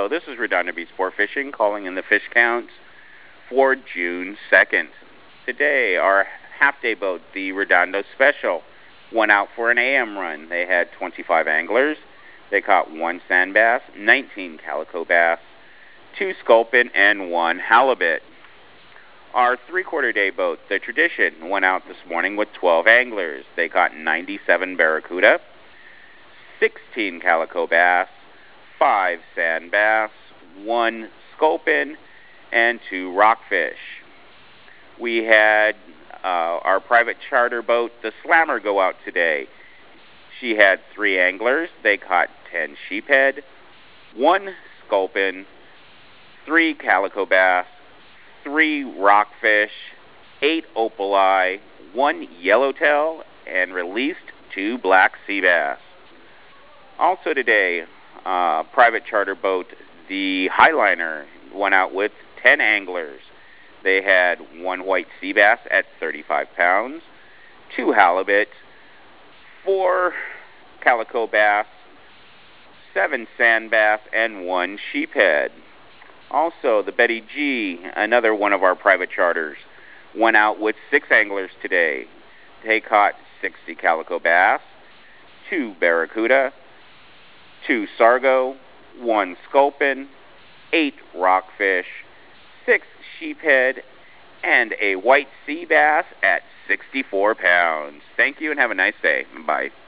Hello, this is Redondo Beach Sport Fishing calling in the fish counts for June 2nd. Today, our half-day boat, the Redondo Special, went out for an AM run. They had 25 anglers. They caught 1 sand bass, 19 calico bass, 2 sculpin, and 1 halibut. Our three-quarter day boat, the Tradition, went out this morning with 12 anglers. They caught 97 barracuda, 16 calico bass, 5 sand bass, 1 sculpin, and 2 rockfish. We had our private charter boat, the Slammer, go out today. She had 3 anglers. They caught 10 sheephead, 1 sculpin, 3 calico bass, 3 rockfish, 8 opali, 1 yellowtail, and released 2 black sea bass. Also today, private charter boat, the Highliner, went out with 10 anglers. They had 1 white sea bass at 35 pounds, 2 halibut, 4 calico bass, 7 sand bass, and 1 sheephead. Also, the Betty G, another one of our private charters, went out with 6 anglers today. They caught 60 calico bass, 2 barracuda, 2 sargo, 1 sculpin, 8 rockfish, 6 sheephead, and a white sea bass at 64 pounds. Thank you and have a nice day. Bye.